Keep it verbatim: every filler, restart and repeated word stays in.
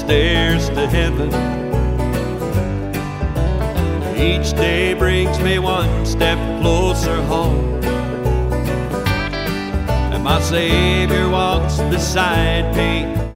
stairs to heaven. Each day brings me one step closer home, and my Savior walks beside me.